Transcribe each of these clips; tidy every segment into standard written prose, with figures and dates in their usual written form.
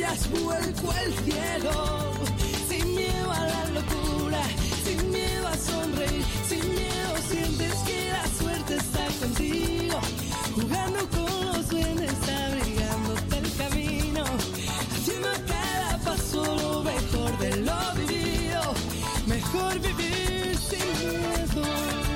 miras vuelco al cielo, sin miedo a la locura, sin miedo a sonreír, sin miedo sientes que la suerte está contigo, jugando con los duendes, abrigándote el camino, haciendo a cada paso lo mejor de lo vivido, mejor vivir sin miedo.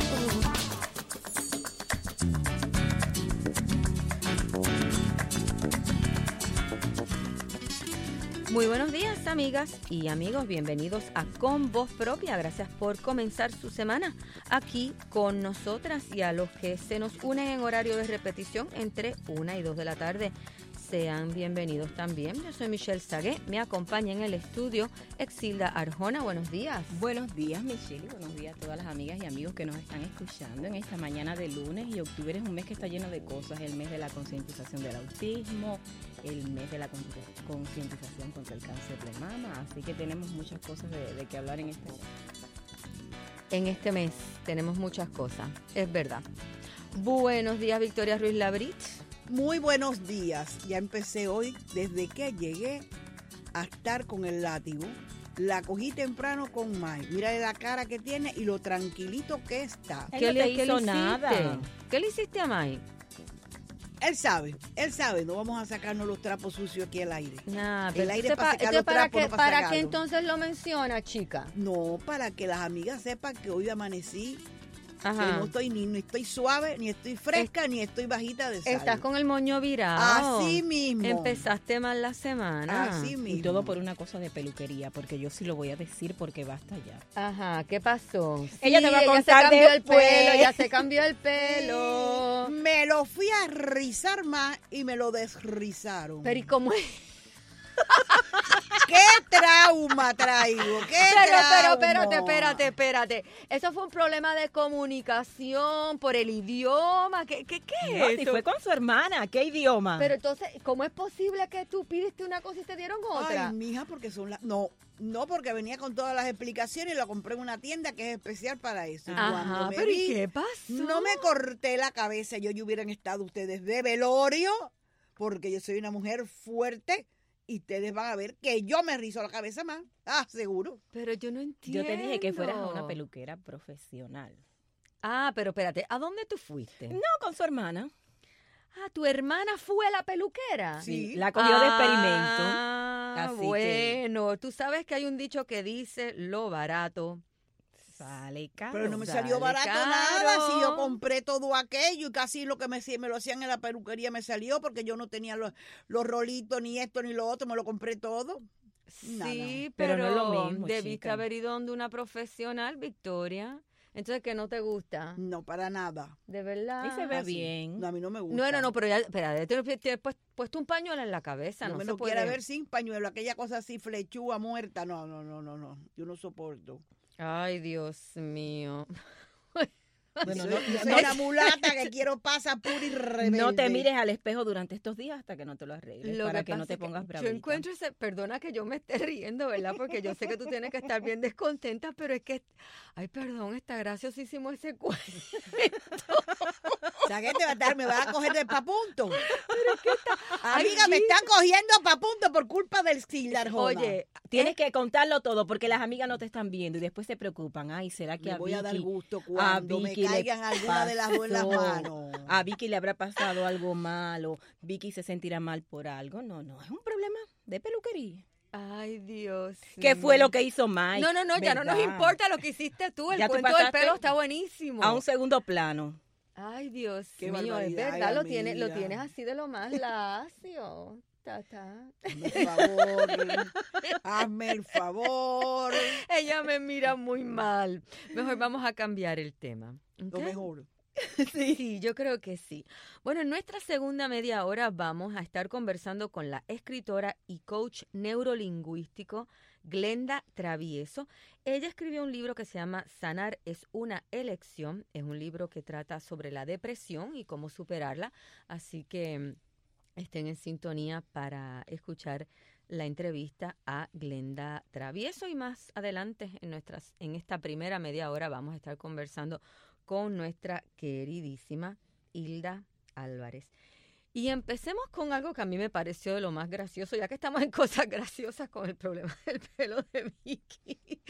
Muy buenos días, amigas y amigos, bienvenidos a Con Voz Propia. Gracias por comenzar su semana aquí con nosotras y a los que se nos unen en horario de repetición entre 1 y 2 de la tarde. Sean bienvenidos también. Yo soy Michelle Sagué, me acompaña en el estudio Exilda Arjona. Buenos días. Buenos días, Michelle, y buenos días a todas las amigas y amigos que nos están escuchando en esta mañana de lunes. Y octubre es un mes que está lleno de cosas, el mes de la concientización del autismo, el mes de la concientización contra el cáncer de mama, así que tenemos muchas cosas de que hablar en este mes. En este mes tenemos muchas cosas, es verdad. Buenos días, Victoria Ruiz Labrit. Muy buenos días. Ya empecé hoy, desde que llegué a estar con el látigo. La cogí temprano con Mai. Mira la cara que tiene y lo tranquilito que está. ¿Qué le hizo nada? ¿Qué le hiciste a Mai? Él sabe. No vamos a sacarnos los trapos sucios aquí al aire. Nah, El aire para sacar los trapos, no para ¿Para sacarlos. qué entonces lo menciona, chica? No, para que las amigas sepan que hoy amanecí. Ajá. Que no estoy ni estoy suave, ni estoy fresca, ni estoy bajita de sal. Estás con el moño virado. Así mismo. Empezaste mal la semana. Así mismo. Y todo por una cosa de peluquería, porque yo sí lo voy a decir porque basta ya. Ajá, ¿qué pasó? Ella te va a contar se cambió el después. pelo, ya se cambió el pelo. Me lo fui a rizar más y me lo desrizaron. Pero ¿y cómo es? ¡Qué trauma traigo! ¡Qué trauma! Espérate. Eso fue un problema de comunicación por el idioma. ¿Qué No, es si esto? fue con su hermana, ¿qué idioma? Pero entonces, ¿cómo es posible que tú pidiste una cosa y te dieron otra? Ay, mija, porque son las... No, porque venía con todas las explicaciones y lo compré en una tienda que es especial para eso. Ajá, Cuando me pero ¿y vi, qué pasó? no me corté la cabeza. Yo hubieran estado ustedes de velorio, porque yo soy una mujer fuerte. Y ustedes van a ver que yo me rizo la cabeza más. Ah, seguro. Pero yo no entiendo. Yo te dije que fueras a una peluquera profesional. Ah, pero espérate, ¿a dónde tú fuiste? No, con su hermana. Ah, ¿tu hermana fue a la peluquera? Sí. La cogió de experimento. Ah, Así bueno, tú sabes que hay un dicho que dice lo barato sale caro. Pero no me Sale salió barato caro. nada. Si yo compré todo aquello y casi lo que me lo hacían en la peluquería me salió porque yo no tenía los rolitos, ni esto, ni lo otro. Me lo compré todo. Sí, Pero pero no es lo mismo, debiste chica. haber ido donde una profesional, Victoria. Entonces, ¿qué no te gusta? No, para nada. De verdad. Y se ve Así. bien. No, a mí no me gusta. No, pero ya, espera, te puesto un pañuelo en la cabeza, No no me se lo puede. quiera ver sin pañuelo, aquella cosa así flechúa, muerta. No. Yo no soporto. Ay, Dios mío. Bueno, Soy una mulata que quiero pasar pura y rebelde. no te mires al espejo durante estos días hasta que no te lo arregles, para que no pasa te es pongas yo bravita. encuentro perdona que yo me esté riendo, ¿verdad? Porque yo sé que tú tienes que estar bien descontenta, pero es que, ay, perdón, está graciosísimo ese cuento. O sea, que me van a coger de pa' punto. Ay, Amiga, me chica. están cogiendo pa' punto por culpa del Silda Arjona. Oye, Tienes que contarlo todo porque las amigas no te están viendo y después se preocupan. Ay, ¿será que me a voy a dar Vicky, gusto cuando me Vicky le caigan alguna de las dos en las pasó? manos. A Vicky le habrá pasado algo malo, Vicky se sentirá mal por algo? No, es un problema de peluquería. ay, Dios. ¿Qué fue mío. lo que hizo Mike? No, ya no nos ¿Verdad? importa lo que hiciste tú, el Ya tú cuento del pasaste pelo está buenísimo. A un segundo plano. Ay, Dios Qué mío, es barbaridad, verdad, lo amiga. tienes así de lo más lacio. Ta. Hazme el favor. Hazme el favor. Ella me mira muy mal. Mejor vamos a cambiar el tema. Lo ¿ok? mejor. Sí, yo creo que sí. Bueno, en nuestra segunda media hora vamos a estar conversando con la escritora y coach neurolingüístico Glenda Travieso. Ella escribió un libro que se llama Sanar es una elección. Es un libro que trata sobre la depresión y cómo superarla. Así que estén en sintonía para escuchar la entrevista a Glenda Travieso y más adelante en esta primera media hora vamos a estar conversando con nuestra queridísima Hilda Álvarez. Y empecemos con algo que a mí me pareció de lo más gracioso, ya que estamos en cosas graciosas con el problema del pelo de Vicky.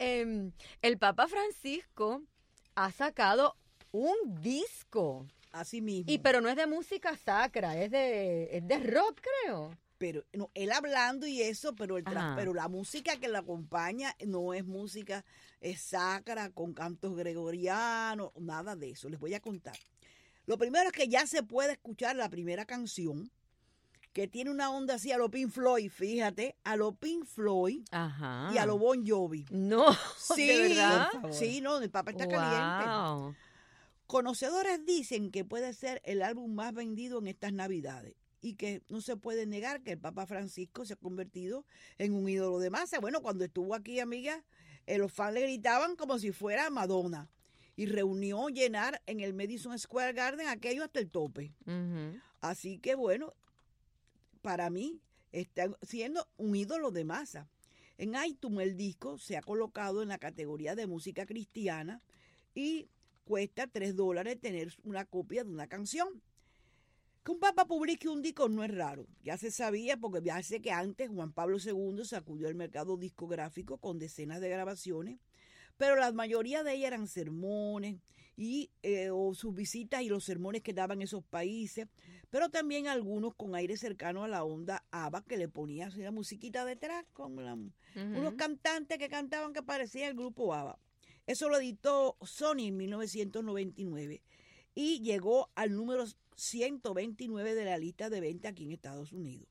El Papa Francisco ha sacado un disco, Así mismo. pero no es de música sacra, es de rock, creo. Pero no, él hablando y eso, pero Ajá. pero la música que la acompaña no es música sacra con cantos gregorianos, nada de eso. Les voy a contar. Lo primero es que ya se puede escuchar la primera canción, que tiene una onda así a lo Pink Floyd, fíjate, a lo Pink Floyd Ajá. y a lo Bon Jovi. No, Sí, ¿de verdad? Por favor. sí, no, el Papa está caliente. Wow. Conocedores dicen que puede ser el álbum más vendido en estas Navidades y que no se puede negar que el Papa Francisco se ha convertido en un ídolo de masa. Bueno, cuando estuvo aquí, amiga, los fans le gritaban como si fuera Madonna y reunió llenar en el Madison Square Garden aquello hasta el tope. Ujú. Así que bueno, para mí está siendo un ídolo de masa. En iTunes el disco se ha colocado en la categoría de música cristiana y cuesta $3 tener una copia de una canción. Que un papa publique un disco no es raro. Ya se sabía porque ya sé que antes Juan Pablo II sacudió el mercado discográfico con decenas de grabaciones, pero la mayoría de ellas eran sermones y o sus visitas y los sermones que daban esos países, pero también algunos con aire cercano a la onda ABBA, que le ponía así la musiquita detrás con unos cantantes que cantaban que parecía el grupo ABBA. Eso lo editó Sony en 1999 y llegó al número 129 de la lista de venta aquí en Estados Unidos.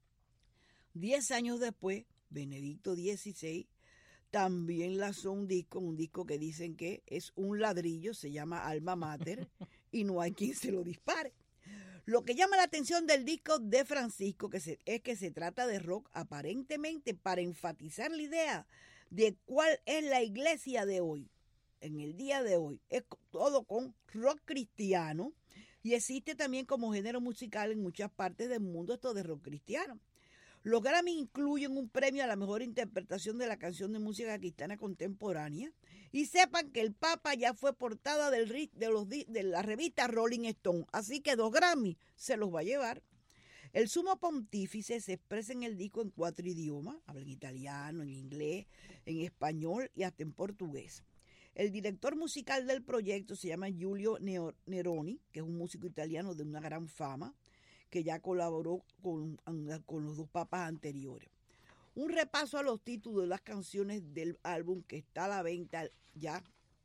10 años después, Benedicto XVI también lanzó un disco que dicen que es un ladrillo, se llama Alma Mater, y no hay quien se lo dispare. Lo que llama la atención del disco de Francisco es que se trata de rock aparentemente para enfatizar la idea de cuál es la iglesia de hoy, en el día de hoy. Es todo con rock cristiano y existe también como género musical en muchas partes del mundo esto de rock cristiano. Los Grammy incluyen un premio a la mejor interpretación de la canción de música cristiana contemporánea. Y sepan que el Papa ya fue portada de la revista Rolling Stone. Así que 2 Grammy se los va a llevar. El sumo pontífice se expresa en el disco en 4 idiomas. Habla en italiano, en inglés, en español y hasta en portugués. El director musical del proyecto se llama Giulio Neroni, que es un músico italiano de una gran fama, que ya colaboró con los 2 papas anteriores. Un repaso a los títulos de las canciones del álbum que está a la venta ya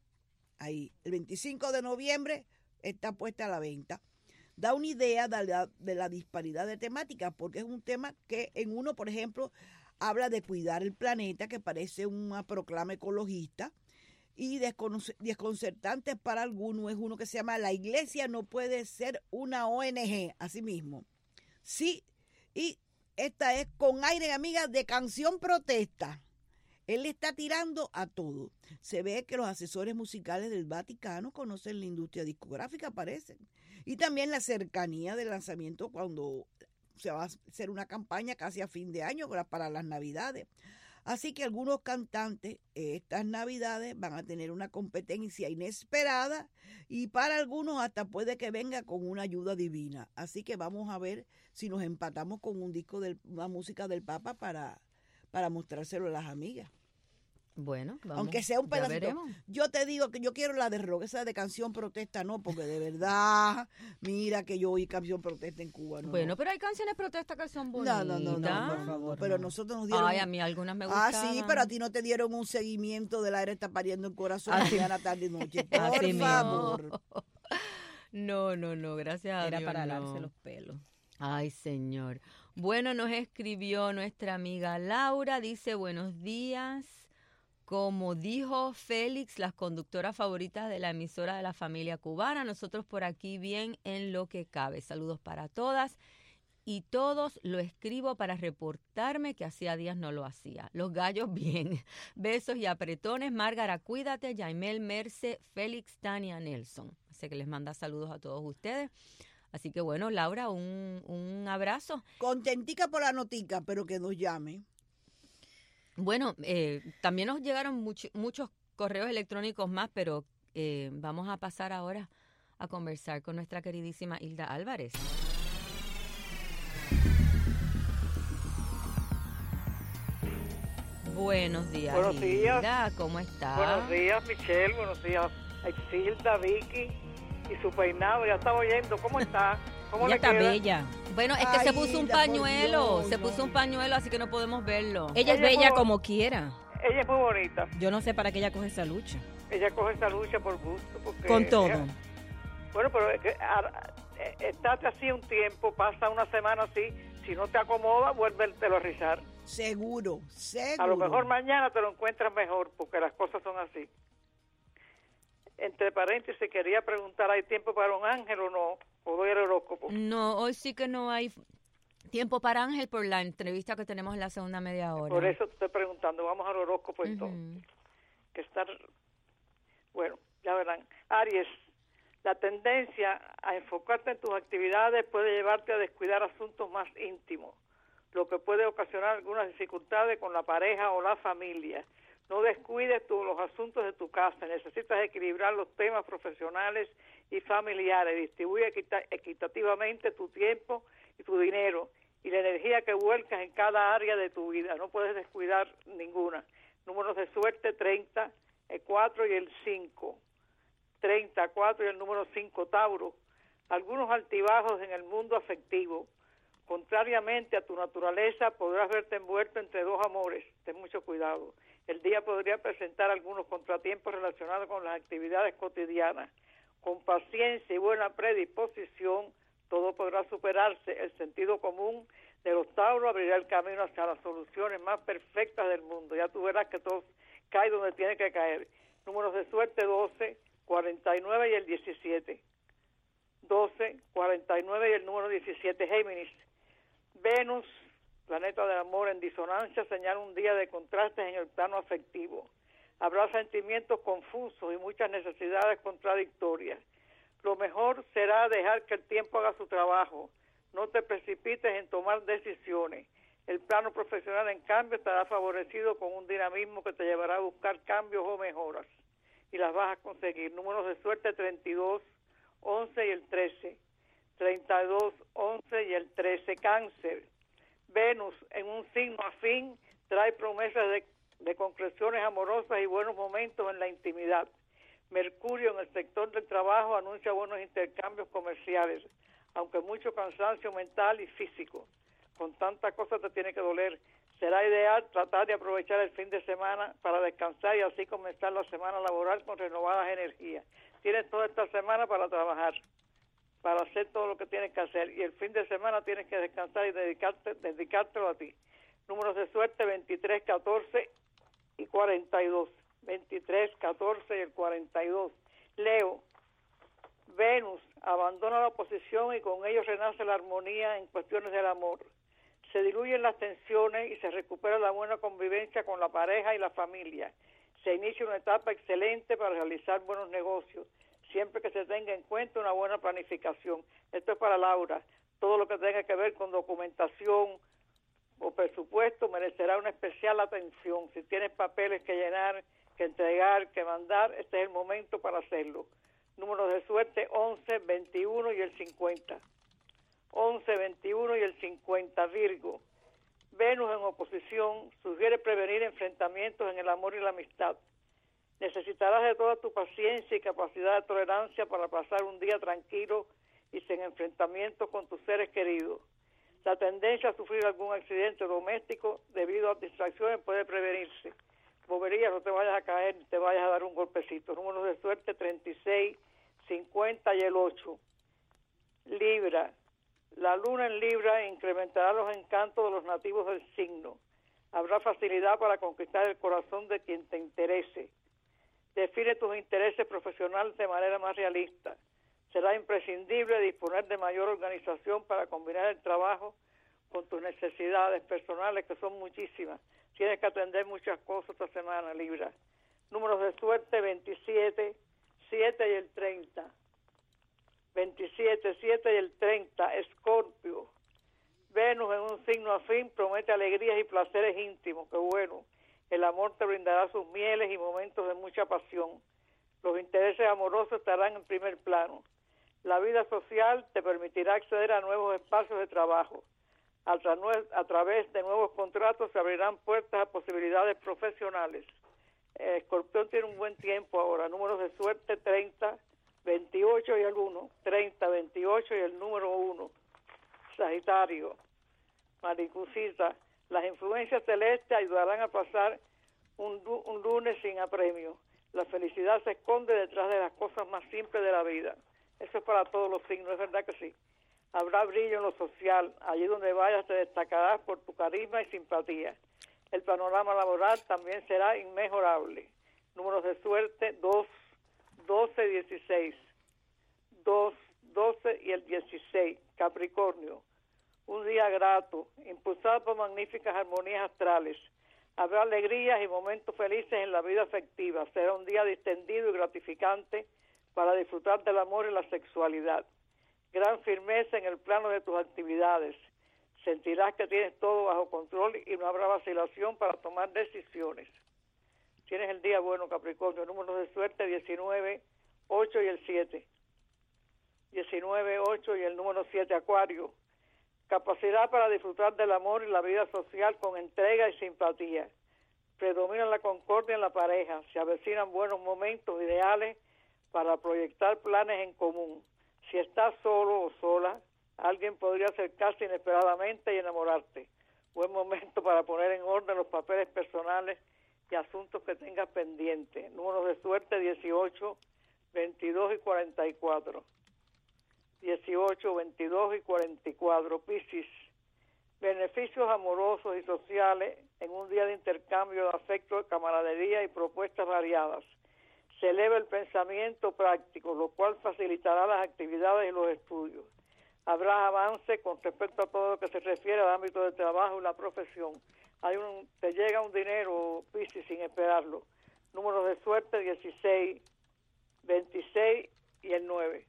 ahí. El 25 de noviembre está puesta a la venta. Da una idea de la disparidad de temáticas, porque es un tema que en uno, por ejemplo, habla de cuidar el planeta, que parece una proclama ecologista, y desconcertante para algunos es uno que se llama La Iglesia no puede ser una ONG, así mismo. Sí, y esta es con aire, amiga, de canción protesta. Él le está tirando a todo. Se ve que los asesores musicales del Vaticano conocen la industria discográfica, parecen. Y también la cercanía del lanzamiento cuando se va a hacer una campaña casi a fin de año para las Navidades. Así que algunos cantantes estas Navidades van a tener una competencia inesperada y para algunos hasta puede que venga con una ayuda divina. Así que vamos a ver si nos empatamos con un disco de una música del Papa para mostrárselo a las amigas. Bueno, vamos, aunque sea un ya pedacito. veremos. Yo te digo que yo quiero la de rock, esa de canción protesta no, porque de verdad, mira que yo oí canción protesta en Cuba. No, Bueno, no. pero hay canciones protesta que son bonitas. No, por favor. Pero nosotros nos dieron. Ay, a mí algunas me gustaban. Sí, pero a ti no te dieron un seguimiento del aire está pariendo el corazón Así- mañana, tarde y noche. Así Por mismo. favor. No, gracias a Era Dios, para no. alarse los pelos. Ay, señor. Bueno, nos escribió nuestra amiga Laura, dice, buenos días. Como dijo Félix, las conductoras favoritas de la emisora de la familia cubana, nosotros por aquí bien en lo que cabe. Saludos para todas y todos. Lo escribo para reportarme que hacía días no lo hacía. Los gallos bien. Besos y apretones. Márgara, cuídate. Yaimel, Merce, Félix, Tania, Nelson. Así que les manda saludos a todos ustedes. Así que bueno, Laura, un abrazo. Contentica por la notica, pero que nos llame. Bueno, también nos llegaron muchos correos electrónicos más, pero vamos a pasar ahora a conversar con nuestra queridísima Hilda Álvarez. Buenos días, Buenos días. Hilda, ¿cómo estás? Buenos días, Michelle. Buenos días, Exilda, Vicky y su peinado. Ya estaba oyendo. ¿Cómo está? ¿Cómo Ella le está queda? bella. Bueno, es que se Ay, puso un Hilda, por pañuelo, Dios, se no. puso un pañuelo, así que no podemos verlo. Ella es Ella es bella muy- como quiera. Ella es muy bonita. Yo no sé para qué ella coge esa lucha. Ella coge esa lucha por gusto. Porque Con todo. Bueno, pero es que, estate así un tiempo, pasa una semana así. Si no te acomoda, vuélvetelo a rizar. Seguro, seguro. A lo mejor mañana te lo encuentras mejor, porque las cosas son así. Entre paréntesis, quería preguntar, ¿hay tiempo para un ángel o no? ¿O doy el horóscopo? No, hoy sí que no hay tiempo para Ángel por la entrevista que tenemos en la segunda media hora. Por eso te estoy preguntando. Vamos al horóscopo entonces. Ujú. Que estar, bueno, ya verán. Aries, la tendencia a enfocarte en tus actividades puede llevarte a descuidar asuntos más íntimos, lo que puede ocasionar algunas dificultades con la pareja o la familia. No descuides los asuntos de tu casa. Necesitas equilibrar los temas profesionales y familiares. Distribuye equitativamente tu tiempo y tu dinero y la energía que vuelcas en cada área de tu vida. No puedes descuidar ninguna. Números de suerte: 30, el 4 y el 5. 30, 4 y el número 5, Tauro. Algunos altibajos en el mundo afectivo. Contrariamente a tu naturaleza, podrás verte envuelto entre dos amores. Ten mucho cuidado. El día podría presentar algunos contratiempos relacionados con las actividades cotidianas. Con paciencia y buena predisposición, todo podrá superarse. El sentido común de los Tauros abrirá el camino hacia las soluciones más perfectas del mundo. Ya tú verás que todo cae donde tiene que caer. Números de suerte: 12, 49 y el 17. 12, 49 y el número 17. Géminis. Venus, planeta del amor, en disonancia, señala un día de contrastes en el plano afectivo. Habrá sentimientos confusos y muchas necesidades contradictorias. Lo mejor será dejar que el tiempo haga su trabajo. No te precipites en tomar decisiones. El plano profesional, en cambio, estará favorecido con un dinamismo que te llevará a buscar cambios o mejoras. Y las vas a conseguir. Números de suerte: 32, 11 y el 13. 32, 11 y el 13. Cáncer. Venus, en un signo afín, trae promesas de concreciones amorosas y buenos momentos en la intimidad. Mercurio, en el sector del trabajo, anuncia buenos intercambios comerciales, aunque mucho cansancio mental y físico. Con tanta cosa te tiene que doler. Será ideal tratar de aprovechar el fin de semana para descansar y así comenzar la semana laboral con renovadas energías. Tienes toda esta semana para trabajar, para hacer todo lo que tienes que hacer, y el fin de semana tienes que descansar y dedicártelo a ti. Números de suerte: 23, 14 y 42. 23, 14 y el 42. Leo, Venus abandona la oposición y con ello renace la armonía en cuestiones del amor. Se diluyen las tensiones y se recupera la buena convivencia con la pareja y la familia. Se inicia una etapa excelente para realizar buenos negocios, siempre que se tenga en cuenta una buena planificación. Esto es para Laura. Todo lo que tenga que ver con documentación o presupuesto merecerá una especial atención. Si tienes papeles que llenar, que entregar, que mandar, este es el momento para hacerlo. Números de suerte: 11, 21 y el 50. 11, 21 y el 50. Virgo. Venus en oposición sugiere prevenir enfrentamientos en el amor y la amistad. Necesitarás de toda tu paciencia y capacidad de tolerancia para pasar un día tranquilo y sin enfrentamientos con tus seres queridos. La tendencia a sufrir algún accidente doméstico debido a distracciones puede prevenirse. Boberías, no te vayas a caer ni te vayas a dar un golpecito. Números de suerte: 36, 50 y el 8. Libra. La luna en Libra incrementará los encantos de los nativos del signo. Habrá facilidad para conquistar el corazón de quien te interese. Define tus intereses profesionales de manera más realista. Será imprescindible disponer de mayor organización para combinar el trabajo con tus necesidades personales, que son muchísimas. Tienes que atender muchas cosas esta semana, Libra. Números de suerte: 27, 7 y el 30. 27, 7 y el 30. Escorpio. Venus en un signo afín promete alegrías y placeres íntimos. Qué bueno. El amor te brindará sus mieles y momentos de mucha pasión. Los intereses amorosos estarán en primer plano. La vida social te permitirá acceder a nuevos espacios de trabajo. A través de nuevos contratos se abrirán puertas a posibilidades profesionales. Escorpión tiene un buen tiempo ahora. Números de suerte 30, 28 y el 1. 30, 28 y el número 1. Sagitario, Maricucita, las influencias celestes ayudarán a pasar un lunes sin apremio. La felicidad se esconde detrás de las cosas más simples de la vida. Eso es para todos los signos, es verdad que sí. Habrá brillo en lo social. Allí donde vayas te destacarás por tu carisma y simpatía. El panorama laboral también será inmejorable. Números de suerte 2, 12, 16. 2, 12 y el 16. Capricornio, un día grato, impulsado por magníficas armonías astrales. Habrá alegrías y momentos felices en la vida afectiva. Será un día distendido y gratificante para disfrutar del amor y la sexualidad. Gran firmeza en el plano de tus actividades. Sentirás que tienes todo bajo control y no habrá vacilación para tomar decisiones. Tienes el día bueno, Capricornio. Números de suerte 19, 8 y el 7. 19, 8 y el número 7, Acuario. Capacidad para disfrutar del amor y la vida social con entrega y simpatía. Predomina la concordia en la pareja. Se avecinan buenos momentos ideales para proyectar planes en común. Si estás solo o sola, alguien podría acercarse inesperadamente y enamorarte. Buen momento para poner en orden los papeles personales y asuntos que tengas pendientes. Números de suerte 18, 22 y 44. 18, 22 y 44. Piscis, beneficios amorosos y sociales en un día de intercambio de afecto, camaradería y propuestas variadas. Se eleva el pensamiento práctico, lo cual facilitará las actividades y los estudios. Habrá avance con respecto a todo lo que se refiere al ámbito del trabajo y la profesión. Te llega un dinero, Piscis, sin esperarlo. Números de suerte 16, 26 y el 9.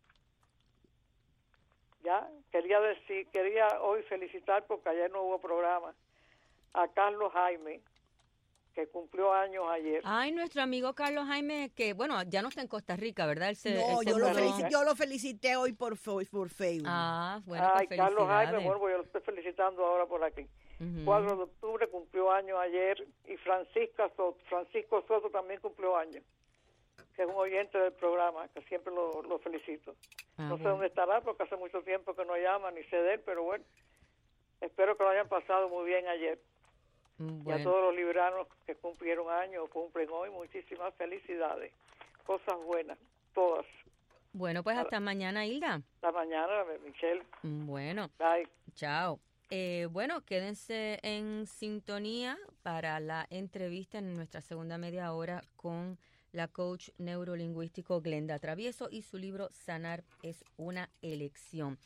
Ya, quería hoy felicitar, porque ayer no hubo programa, a Carlos Jaime, que cumplió años ayer. Ay, nuestro amigo Carlos Jaime, que bueno, ya no está en Costa Rica, ¿verdad? Yo lo felicité hoy por Facebook. Ah, bueno, pues felicidades. Carlos Jaime, bueno, pues yo lo estoy felicitando ahora por aquí. 4 de octubre cumplió años ayer, y Francisco Soto también cumplió años, que es un oyente del programa, que siempre lo felicito. No sé dónde estará, porque hace mucho tiempo que no llama ni sé de él, pero bueno, espero que lo hayan pasado muy bien ayer. Y a todos los libranos que cumplieron años o cumplen hoy, muchísimas felicidades. Cosas buenas, todas. Bueno, pues hasta mañana, Hilda. Hasta mañana, Michelle. Bueno. Bye. Chao. Bueno, quédense en sintonía para la entrevista en nuestra segunda media hora con la coach neurolingüístico Glenda Travieso y su libro Sanar es una elección.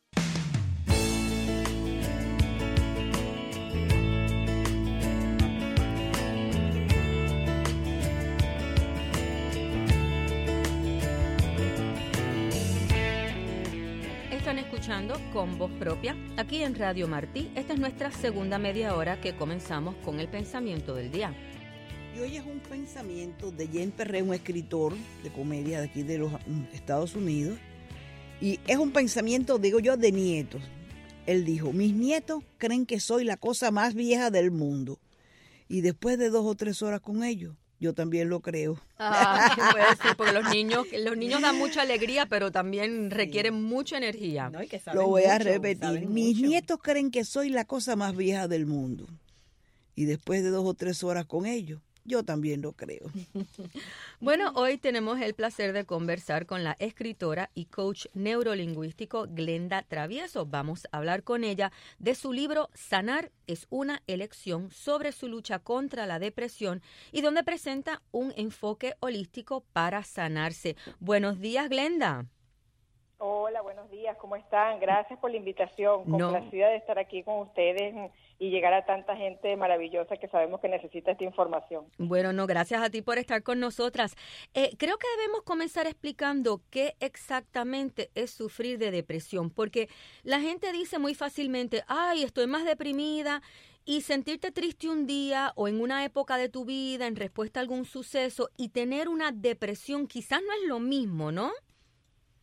Están escuchando Con Voz Propia, aquí en Radio Martí. Esta es nuestra segunda media hora que comenzamos con el pensamiento del día. Y hoy es un pensamiento de Jean Perret, un escritor de comedia de aquí de los Estados Unidos. Y es un pensamiento, digo yo, de nietos. Él dijo: mis nietos creen que soy la cosa más vieja del mundo. Y después de 2 o 3 horas con ellos, yo también lo creo. Puede ser, porque los niños dan mucha alegría, pero también requieren mucha energía. No, y que lo voy a repetir. Mis nietos creen que soy la cosa más vieja del mundo. Y después de 2 o 3 horas con ellos, yo también lo creo. Bueno, hoy tenemos el placer de conversar con la escritora y coach neurolingüístico Glenda Travieso. Vamos a hablar con ella de su libro Sanar es una elección, sobre su lucha contra la depresión y donde presenta un enfoque holístico para sanarse. Buenos días, Glenda. Hola, buenos días, ¿cómo están? Gracias por la invitación, complacida de estar aquí con ustedes y llegar a tanta gente maravillosa que sabemos que necesita esta información. Bueno, no, gracias a ti por estar con nosotras. Creo que debemos comenzar explicando qué exactamente es sufrir de depresión, porque la gente dice muy fácilmente, ay, estoy más deprimida, y sentirte triste un día o en una época de tu vida en respuesta a algún suceso y tener una depresión quizás no es lo mismo, ¿no?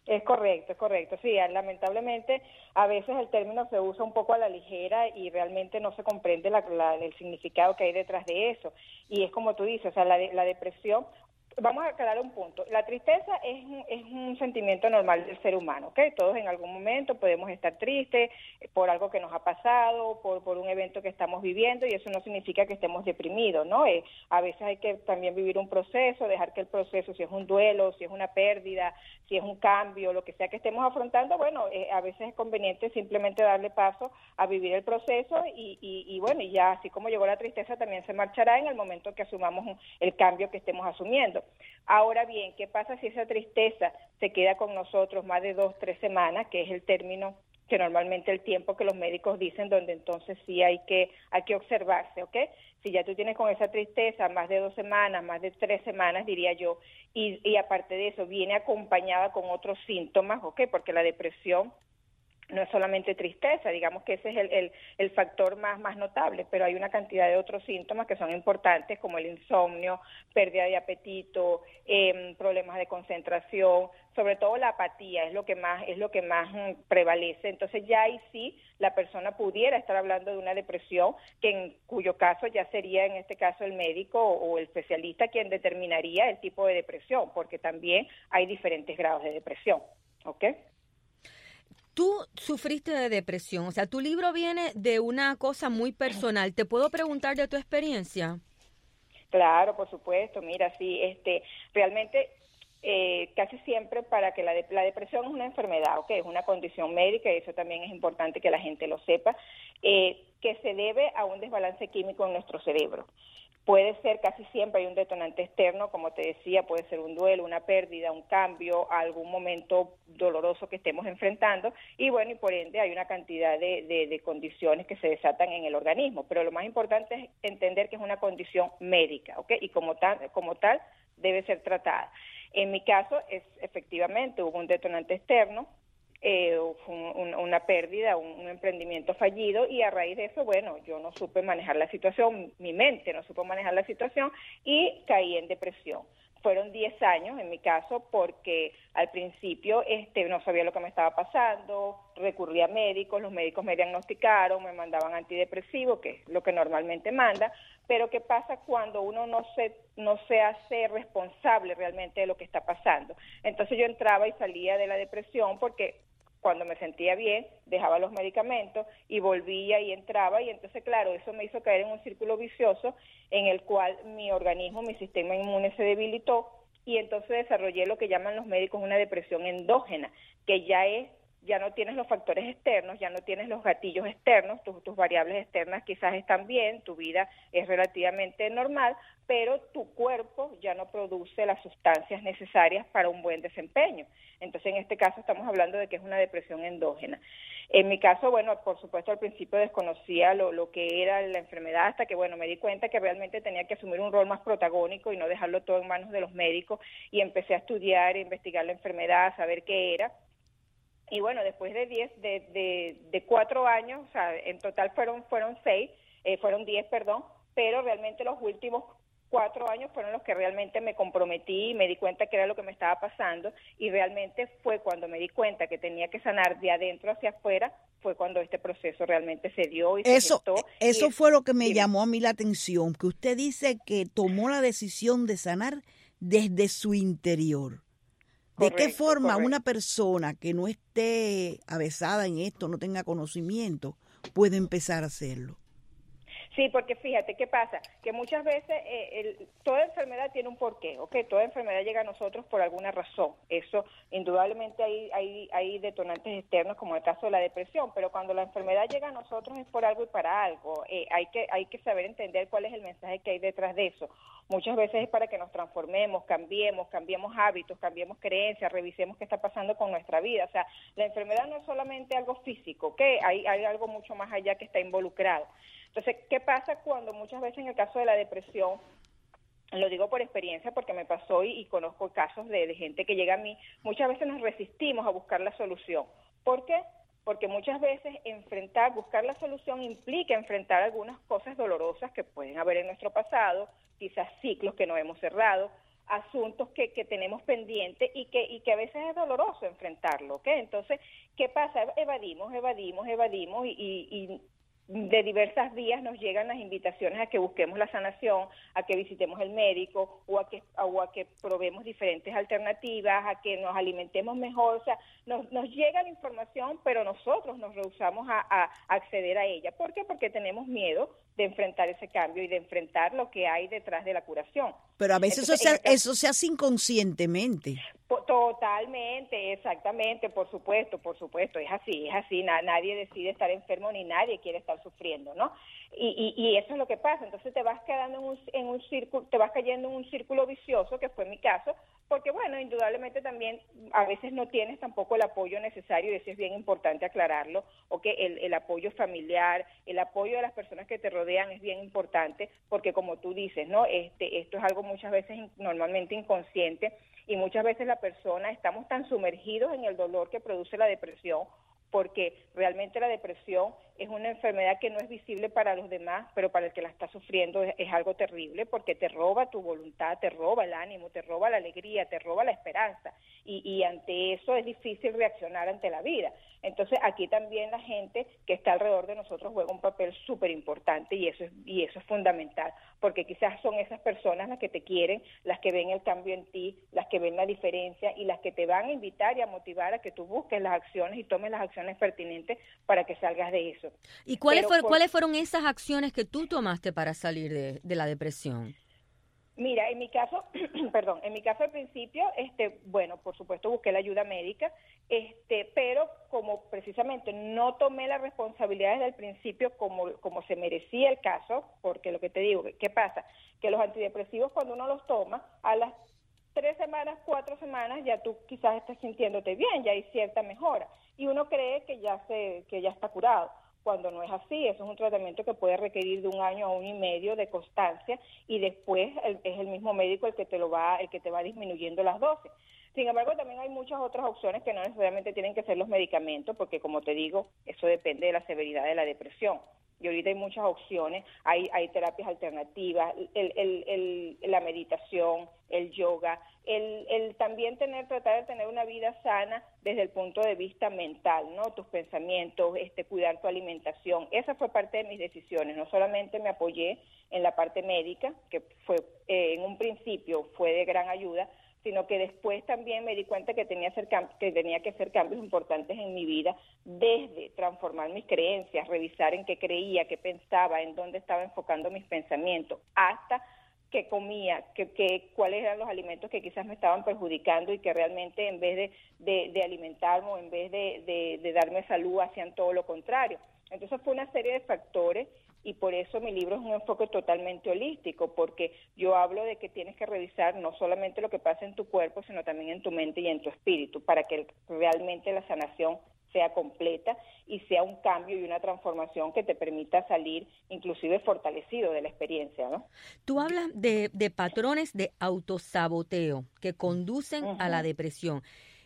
Es correcto. Sí, lamentablemente a veces el término se usa un poco a la ligera y realmente no se comprende el significado que hay detrás de eso. Y es como tú dices, o sea, la depresión. Vamos a aclarar un punto. La tristeza es un sentimiento normal del ser humano, ¿ok? Todos en algún momento podemos estar tristes por algo que nos ha pasado, por un evento que estamos viviendo, y eso no significa que estemos deprimidos, ¿no? A veces hay que también vivir un proceso, dejar que el proceso, si es un duelo, si es una pérdida, si es un cambio, lo que sea que estemos afrontando, bueno, a veces es conveniente simplemente darle paso a vivir el proceso y bueno, y ya así como llegó la tristeza, también se marchará en el momento que asumamos el cambio que estemos asumiendo. Ahora bien, ¿qué pasa si esa tristeza se queda con nosotros más de 2-3 semanas, que es el término que normalmente el tiempo que los médicos dicen, donde entonces sí hay que observarse, ¿ok? Si ya tú tienes con esa tristeza más de 2 semanas, más de 3 semanas, diría yo, y aparte de eso viene acompañada con otros síntomas, ¿ok? Porque la depresión no es solamente tristeza, digamos que ese es el factor más notable, pero hay una cantidad de otros síntomas que son importantes, como el insomnio, pérdida de apetito, problemas de concentración, sobre todo la apatía es lo que más prevalece. Entonces ya ahí sí la persona pudiera estar hablando de una depresión, en cuyo caso ya sería en este caso el médico o el especialista quien determinaría el tipo de depresión, porque también hay diferentes grados de depresión, ¿ok? Tú sufriste de depresión, o sea, tu libro viene de una cosa muy personal. ¿Te puedo preguntar de tu experiencia? Claro, por supuesto. Mira, sí, realmente casi siempre para que la depresión es una enfermedad, ¿ok? Es una condición médica y eso también es importante que la gente lo sepa, que se debe a un desbalance químico en nuestro cerebro. Puede ser, casi siempre hay un detonante externo, como te decía, puede ser un duelo, una pérdida, un cambio, algún momento doloroso que estemos enfrentando y bueno, y por ende hay una cantidad de condiciones que se desatan en el organismo, pero lo más importante es entender que es una condición médica, ¿ok? Y como tal debe ser tratada. En mi caso, efectivamente hubo un detonante externo, una pérdida, un emprendimiento fallido y a raíz de eso, bueno, yo no supe manejar la situación, mi mente no supo manejar la situación y caí en depresión. Fueron 10 años en mi caso porque al principio no sabía lo que me estaba pasando, recurrí a médicos, los médicos me diagnosticaron, me mandaban antidepresivos, que es lo que normalmente manda, pero ¿qué pasa cuando uno no se hace responsable realmente de lo que está pasando? Entonces yo entraba y salía de la depresión porque cuando me sentía bien, dejaba los medicamentos y volvía y entraba y entonces, claro, eso me hizo caer en un círculo vicioso en el cual mi organismo, mi sistema inmune se debilitó y entonces desarrollé lo que llaman los médicos una depresión endógena, que ya no tienes los factores externos, ya no tienes los gatillos externos, tus variables externas quizás están bien, tu vida es relativamente normal, pero tu cuerpo ya no produce las sustancias necesarias para un buen desempeño. Entonces, en este caso estamos hablando de que es una depresión endógena. En mi caso, bueno, por supuesto al principio desconocía lo que era la enfermedad hasta que, bueno, me di cuenta que realmente tenía que asumir un rol más protagónico y no dejarlo todo en manos de los médicos y empecé a estudiar, a investigar la enfermedad, a saber qué era. Y bueno, después de 4 años, o sea, en total fueron 10, pero realmente los últimos 4 años fueron los que realmente me comprometí y me di cuenta que era lo que me estaba pasando y realmente fue cuando me di cuenta que tenía que sanar de adentro hacia afuera, fue cuando este proceso realmente se dio y se gestó. Eso fue lo que me llamó a mí la atención, que usted dice que tomó la decisión de sanar desde su interior. ¿De qué forma una persona que no esté avesada en esto, no tenga conocimiento, puede empezar a hacerlo? Sí, porque fíjate, ¿qué pasa? Que muchas veces toda enfermedad tiene un porqué, ¿ok? Toda enfermedad llega a nosotros por alguna razón. Eso, indudablemente hay detonantes externos, como el caso de la depresión, pero cuando la enfermedad llega a nosotros es por algo y para algo. Hay que saber entender cuál es el mensaje que hay detrás de eso. Muchas veces es para que nos transformemos, cambiemos hábitos, cambiemos creencias, revisemos qué está pasando con nuestra vida. O sea, la enfermedad no es solamente algo físico, ¿ok? Hay algo mucho más allá que está involucrado. Entonces, ¿qué pasa cuando muchas veces en el caso de la depresión, lo digo por experiencia porque me pasó y conozco casos de gente que llega a mí, muchas veces nos resistimos a buscar la solución. ¿Por qué? Porque muchas veces buscar la solución implica enfrentar algunas cosas dolorosas que pueden haber en nuestro pasado, quizás ciclos que no hemos cerrado, asuntos que tenemos pendientes y que a veces es doloroso enfrentarlo, ¿ok? Entonces, ¿qué pasa? Evadimos y de diversas vías nos llegan las invitaciones a que busquemos la sanación, a que visitemos el médico o a que probemos diferentes alternativas, a que nos alimentemos mejor. O sea, nos llega la información, pero nosotros nos rehusamos a acceder a ella. ¿Por qué? Porque tenemos miedo de enfrentar ese cambio y de enfrentar lo que hay detrás de la curación. Pero a veces Entonces, eso se hace inconscientemente. Totalmente, exactamente, por supuesto, es así, nadie decide estar enfermo ni nadie quiere estar sufriendo, ¿no? Y eso es lo que pasa, entonces te vas quedando en un círculo, te vas cayendo en un círculo vicioso, que fue mi caso, porque bueno, indudablemente también a veces no tienes tampoco el apoyo necesario, y eso es bien importante aclararlo, o que el apoyo familiar, el apoyo de las personas que te rodean es bien importante, porque como tú dices, ¿no? Esto es algo muchas veces normalmente inconsciente, y muchas veces la persona estamos tan sumergidos en el dolor que produce la depresión, porque realmente la depresión es una enfermedad que no es visible para los demás, pero para el que la está sufriendo es algo terrible, porque te roba tu voluntad, te roba el ánimo, te roba la alegría, te roba la esperanza, y ante eso es difícil reaccionar ante la vida. Entonces aquí también la gente que está alrededor de nosotros juega un papel súper importante, y eso es fundamental, porque quizás son esas personas las que te quieren, las que ven el cambio en ti, las que ven la diferencia y las que te van a invitar y a motivar a que tú busques las acciones y tomes las acciones pertinentes para que salgas de eso. ¿Y cuáles fueron esas acciones que tú tomaste para salir de la depresión? Mira, en mi caso, en mi caso al principio, bueno, por supuesto busqué la ayuda médica, pero como precisamente no tomé la responsabilidad desde el principio como se merecía el caso, porque lo que te digo, ¿qué pasa? Que los antidepresivos cuando uno los toma, a las 3 semanas, 4 semanas, ya tú quizás estás sintiéndote bien, ya hay cierta mejora, y uno cree que ya está curado, cuando no es así. Eso es un tratamiento que puede requerir de 1 año a 1 año y medio de constancia, y después es el mismo médico el que te va disminuyendo las dosis. Sin embargo, también hay muchas otras opciones que no necesariamente tienen que ser los medicamentos, porque como te digo, eso depende de la severidad de la depresión. Y ahorita hay muchas opciones, hay terapias alternativas, la meditación, el yoga, también tratar de tener una vida sana desde el punto de vista mental, ¿no? Tus pensamientos, cuidar tu alimentación. Esa fue parte de mis decisiones. No solamente me apoyé en la parte médica, que fue en un principio fue de gran ayuda, sino que después también me di cuenta que tenía que hacer cambios importantes en mi vida, desde transformar mis creencias, revisar en qué creía, qué pensaba, en dónde estaba enfocando mis pensamientos, hasta qué comía, cuáles eran los alimentos que quizás me estaban perjudicando y que realmente en vez de alimentarme o en vez de darme salud hacían todo lo contrario. Entonces fue una serie de factores, y por eso mi libro es un enfoque totalmente holístico, porque yo hablo de que tienes que revisar no solamente lo que pasa en tu cuerpo, sino también en tu mente y en tu espíritu, para que realmente la sanación sea completa y sea un cambio y una transformación que te permita salir inclusive fortalecido de la experiencia, ¿no? Tú hablas de patrones de autosaboteo que conducen a la depresión.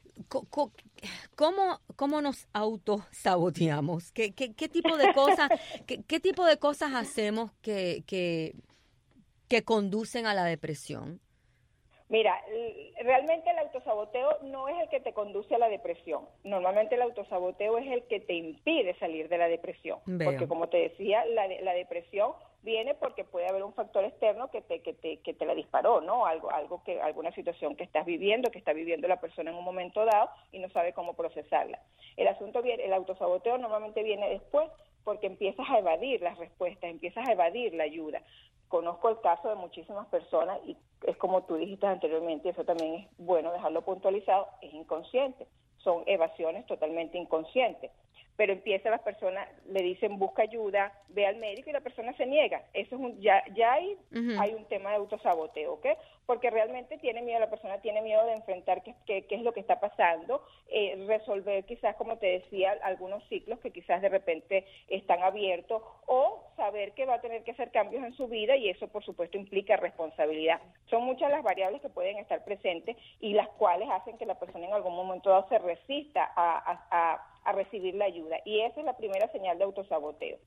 ¿Cómo nos autosaboteamos? ¿Qué tipo de cosas, qué tipo de cosas hacemos que conducen a la depresión? Mira, realmente el autosaboteo no es el que te conduce a la depresión. Normalmente el autosaboteo es el que te impide salir de la depresión. Veo. Porque como te decía, la depresión viene porque puede haber un factor externo que te la disparó, ¿no? Alguna situación que estás viviendo, que está viviendo la persona en un momento dado y no sabe cómo procesarla. El autosaboteo normalmente viene después, porque empiezas a evadir las respuestas, empiezas a evadir la ayuda. Conozco el caso de muchísimas personas, y es como tú dijiste anteriormente, y eso también es bueno dejarlo puntualizado, es inconsciente, son evasiones totalmente inconscientes. Pero las personas le dicen busca ayuda, ve al médico, y la persona se niega. Eso es ya hay un tema de autosaboteo, ¿ok? Porque realmente la persona tiene miedo de enfrentar qué es lo que está pasando, resolver quizás, como te decía, algunos ciclos que quizás de repente están abiertos, o saber que va a tener que hacer cambios en su vida, y eso por supuesto implica responsabilidad. Son muchas las variables que pueden estar presentes y las cuales hacen que la persona en algún momento dado se resista a recibir la ayuda, y esa es la primera señal de autosaboteo.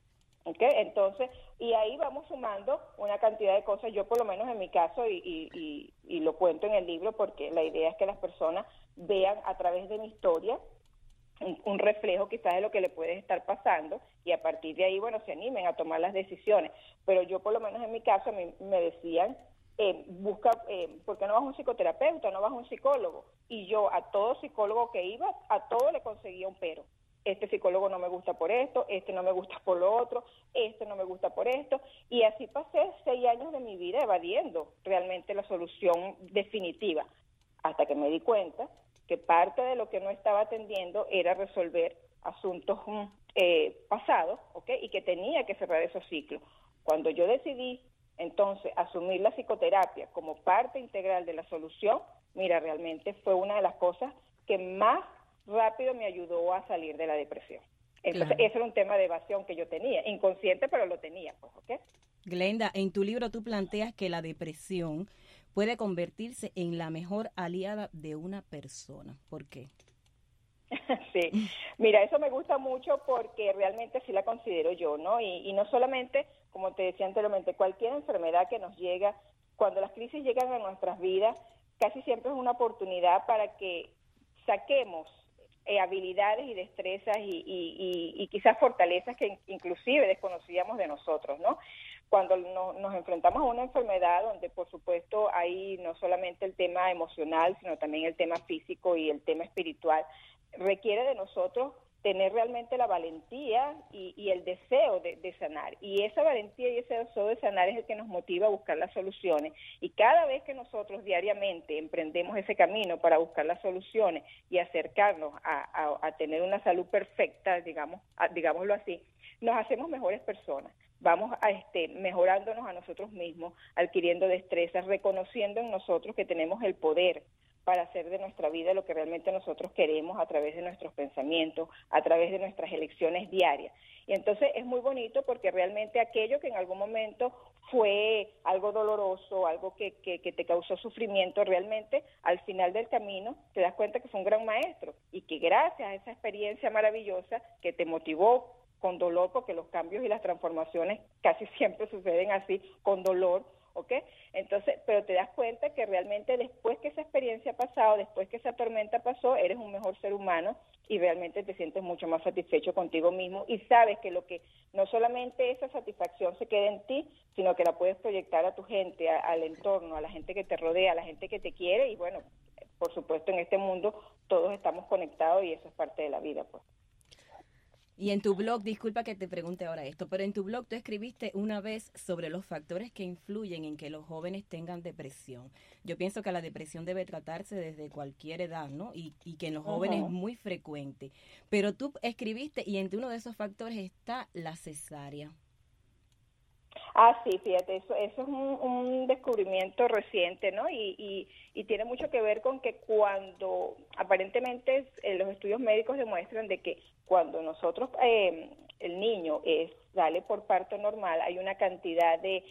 ¿Okay? Entonces, y ahí vamos sumando una cantidad de cosas. Yo por lo menos en mi caso, y lo cuento en el libro, porque la idea es que las personas vean a través de mi historia un reflejo quizás de lo que le puede estar pasando, y a partir de ahí, bueno, se animen a tomar las decisiones. Pero yo por lo menos en mi caso, a mí me decían, busca, ¿por qué no vas a un psicoterapeuta, no vas a un psicólogo? Y yo a todo psicólogo que iba, a todo le conseguía un pero. Este psicólogo no me gusta por esto, este no me gusta por lo otro, este no me gusta por esto, y así pasé 6 años de mi vida evadiendo realmente la solución definitiva, hasta que me di cuenta que parte de lo que no estaba atendiendo era resolver asuntos pasados, ¿ok? Y que tenía que cerrar esos ciclos. Cuando yo decidí entonces asumir la psicoterapia como parte integral de la solución, mira, realmente fue una de las cosas que más rápido me ayudó a salir de la depresión. Entonces, Claro. ese era un tema de evasión que yo tenía, inconsciente, pero lo tenía, pues, ¿ok? Glenda, en tu libro tú planteas que la depresión puede convertirse en la mejor aliada de una persona. ¿Por qué? Sí, mira, eso me gusta mucho porque realmente sí la considero yo, ¿no? Y no solamente, como te decía anteriormente, cualquier enfermedad que nos llega, cuando las crisis llegan a nuestras vidas, casi siempre es una oportunidad para que saquemos habilidades y destrezas y quizás fortalezas que inclusive desconocíamos de nosotros, ¿no? Cuando nos enfrentamos a una enfermedad donde, por supuesto, hay no solamente el tema emocional, sino también el tema físico y el tema espiritual, requiere de nosotros tener realmente la valentía y el deseo de sanar. Y esa valentía y ese deseo de sanar es el que nos motiva a buscar las soluciones. Y cada vez que nosotros diariamente emprendemos ese camino para buscar las soluciones y acercarnos a tener una salud perfecta, digámoslo así, nos hacemos mejores personas. Vamos mejorándonos a nosotros mismos, adquiriendo destrezas, reconociendo en nosotros que tenemos el poder para hacer de nuestra vida lo que realmente nosotros queremos a través de nuestros pensamientos, a través de nuestras elecciones diarias. Y entonces es muy bonito porque realmente aquello que en algún momento fue algo doloroso, algo que te causó sufrimiento, realmente al final del camino te das cuenta que fue un gran maestro y que gracias a esa experiencia maravillosa que te motivó con dolor, porque los cambios y las transformaciones casi siempre suceden así, con dolor, ¿ok? Entonces, pero te das cuenta que realmente después que esa experiencia ha pasado, después que esa tormenta pasó, eres un mejor ser humano y realmente te sientes mucho más satisfecho contigo mismo y sabes que lo que no solamente esa satisfacción se queda en ti, sino que la puedes proyectar a tu gente, al entorno, a la gente que te rodea, a la gente que te quiere y bueno, por supuesto en este mundo todos estamos conectados y eso es parte de la vida, pues. Y en tu blog, disculpa que te pregunte ahora esto, pero en tu blog tú escribiste una vez sobre los factores que influyen en que los jóvenes tengan depresión. Yo pienso que la depresión debe tratarse desde cualquier edad, ¿no? Y que en los jóvenes es muy frecuente. Pero tú escribiste y entre uno de esos factores está la cesárea. Ah, sí, fíjate, eso es un descubrimiento reciente, ¿no? Y tiene mucho que ver con que cuando, aparentemente, los estudios médicos demuestran de que cuando nosotros, el niño sale por parto normal, hay una cantidad de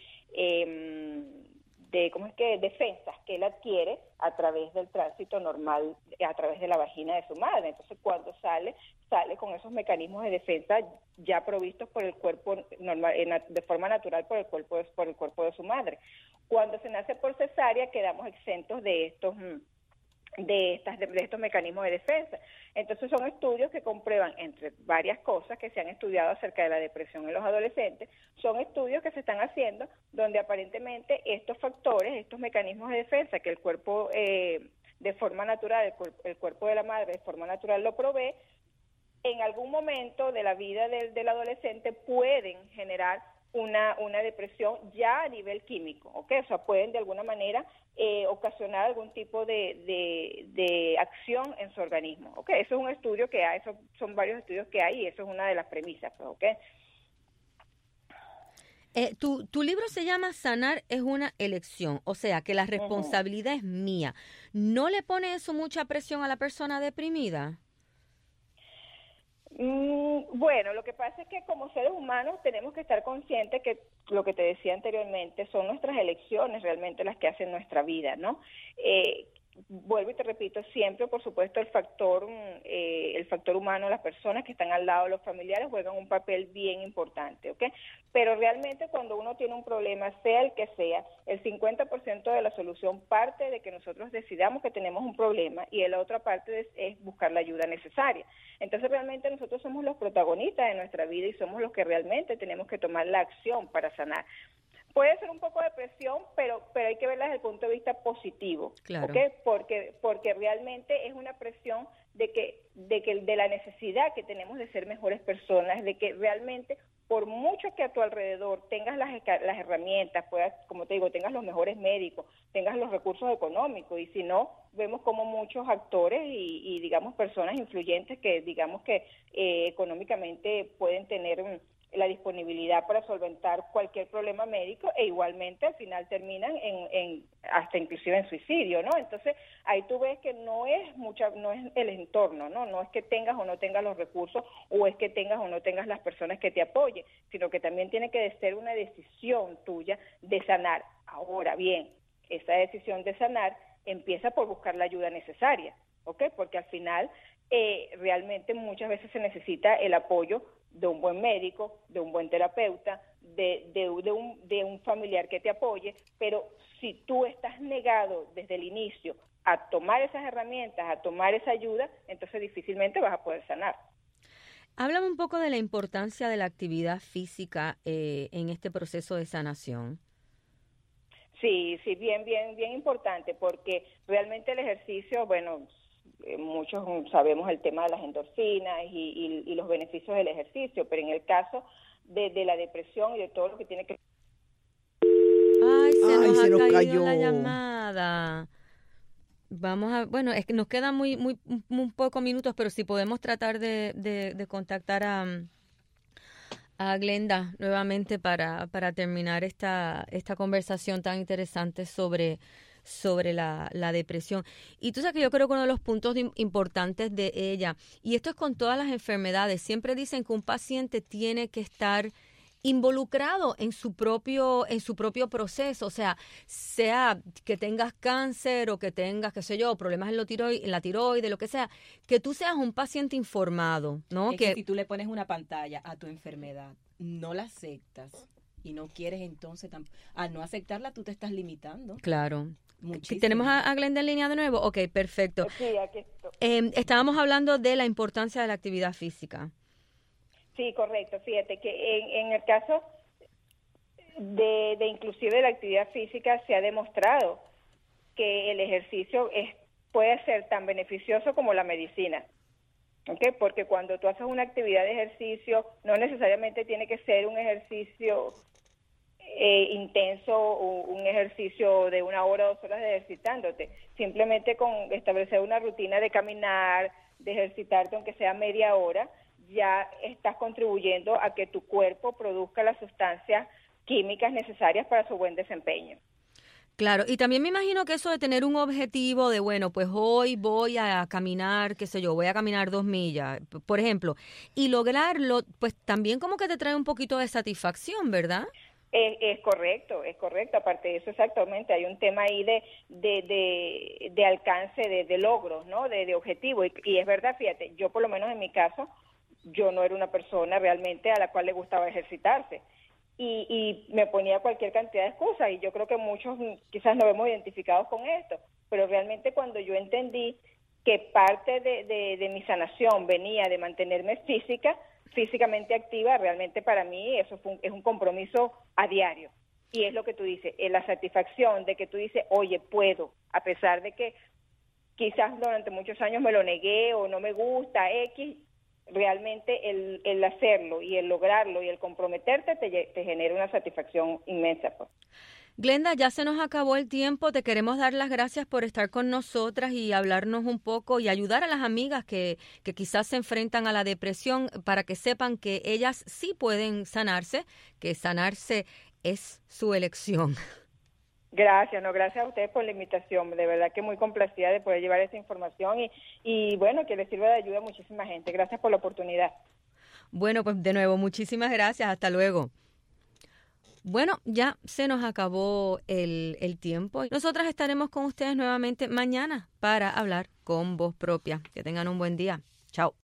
defensas que él adquiere a través del tránsito normal, a través de la vagina de su madre. Entonces, cuando sale con esos mecanismos de defensa ya provistos por el cuerpo normal, de forma natural por el cuerpo de su madre. Cuando se nace por cesárea, quedamos exentos de estos mecanismos de defensa. Entonces son estudios que comprueban, entre varias cosas que se han estudiado acerca de la depresión en los adolescentes, son estudios que se están haciendo donde aparentemente estos factores, estos mecanismos de defensa que el cuerpo de forma natural, el cuerpo de la madre de forma natural lo provee, en algún momento de la vida del adolescente pueden generar una depresión ya a nivel químico, ¿ok? O sea, pueden de alguna manera ocasionar algún tipo de acción en su organismo, ¿ok? Eso es un estudio que hay, son varios estudios que hay y eso es una de las premisas, pues, ¿ok? Tu libro se llama Sanar es una elección, o sea, que la responsabilidad es mía. ¿No le pone eso mucha presión a la persona deprimida? Bueno, lo que pasa es que como seres humanos tenemos que estar conscientes que lo que te decía anteriormente son nuestras elecciones realmente las que hacen nuestra vida, ¿no? vuelvo y te repito, siempre, por supuesto, el factor humano, las personas que están al lado, los familiares, juegan un papel bien importante, ¿ok? Pero realmente cuando uno tiene un problema, sea el que sea, el 50% de la solución parte de que nosotros decidamos que tenemos un problema y la otra parte es buscar la ayuda necesaria. Entonces, realmente nosotros somos los protagonistas de nuestra vida y somos los que realmente tenemos que tomar la acción para sanar. Puede ser un poco de presión, pero hay que verla desde el punto de vista positivo, claro. ¿okay? Porque realmente es una presión de la necesidad que tenemos de ser mejores personas, de que realmente por mucho que a tu alrededor tengas las herramientas, puedas, como te digo, tengas los mejores médicos, tengas los recursos económicos, y si no, vemos como muchos actores y digamos personas influyentes que digamos que económicamente pueden tener la disponibilidad para solventar cualquier problema médico e igualmente al final terminan hasta inclusive en suicidio, ¿no? Entonces ahí tú ves que no es el entorno, no es que tengas o no tengas los recursos o es que tengas o no tengas las personas que te apoyen, sino que también tiene que ser una decisión tuya de sanar. Ahora bien, esa decisión de sanar empieza por buscar la ayuda necesaria, ¿ok? Porque al final realmente muchas veces se necesita el apoyo de un buen médico, de un buen terapeuta, de un familiar que te apoye, pero si tú estás negado desde el inicio a tomar esas herramientas, a tomar esa ayuda, entonces difícilmente vas a poder sanar. Háblame un poco de la importancia de la actividad física en este proceso de sanación. Sí, bien importante, porque realmente el ejercicio, bueno, muchos sabemos el tema de las endorfinas y los beneficios del ejercicio, pero en el caso de la depresión y de todo lo que tiene que... Ay, se nos cayó la llamada. Vamos a, bueno, es que nos quedan muy pocos minutos, pero si podemos tratar de contactar a Glenda nuevamente para terminar esta conversación tan interesante sobre la depresión. Y tú sabes que yo creo que uno de los puntos importantes de ella, y esto es con todas las enfermedades, siempre dicen que un paciente tiene que estar involucrado en su propio proceso, o sea que tengas cáncer o que tengas, qué sé yo, problemas en la tiroide, lo que sea, que tú seas un paciente informado, ¿no? Es que si tú le pones una pantalla a tu enfermedad, no la aceptas y no quieres, entonces al no aceptarla tú te estás limitando. Claro. Muchísimo. ¿Tenemos a Glenda en línea de nuevo? Ok, perfecto. Sí, aquí estoy. Estábamos hablando de la importancia de la actividad física. Sí, correcto. Fíjate que en el caso de inclusive la actividad física se ha demostrado que el ejercicio puede ser tan beneficioso como la medicina. ¿Okay? Porque cuando tú haces una actividad de ejercicio, no necesariamente tiene que ser un ejercicio intenso o un ejercicio de 1 hora o 2 horas de ejercitándote. Simplemente con establecer una rutina de caminar, de ejercitarte aunque sea media hora, ya estás contribuyendo a que tu cuerpo produzca las sustancias químicas necesarias para su buen desempeño. Claro, y también me imagino que eso de tener un objetivo de, bueno, pues hoy voy a caminar, qué sé yo, voy a caminar 2 millas, por ejemplo, y lograrlo, pues también como que te trae un poquito de satisfacción, ¿verdad? Es correcto. Aparte de eso, exactamente, hay un tema ahí de alcance, de logros, ¿no? De objetivos. Y es verdad, fíjate, yo por lo menos en mi caso, yo no era una persona realmente a la cual le gustaba ejercitarse. Y me ponía cualquier cantidad de excusas, y yo creo que muchos quizás nos vemos identificados con esto, pero realmente cuando yo entendí que parte de mi sanación venía de mantenerme físicamente activa, realmente para mí eso es un compromiso a diario. Y es lo que tú dices, la satisfacción de que tú dices, oye, puedo, a pesar de que quizás durante muchos años me lo negué o no me gusta, realmente el hacerlo y el lograrlo y el comprometerte te genera una satisfacción inmensa, pues. Glenda, ya se nos acabó el tiempo. Te queremos dar las gracias por estar con nosotras y hablarnos un poco y ayudar a las amigas que quizás se enfrentan a la depresión para que sepan que ellas sí pueden sanarse, que sanarse es su elección. Gracias a ustedes por la invitación. De verdad que muy complacida de poder llevar esa información y bueno, que les sirva de ayuda a muchísima gente. Gracias por la oportunidad. Bueno, pues de nuevo, muchísimas gracias. Hasta luego. Bueno, ya se nos acabó el tiempo. Nosotras estaremos con ustedes nuevamente mañana para hablar con voz propia. Que tengan un buen día. Chao.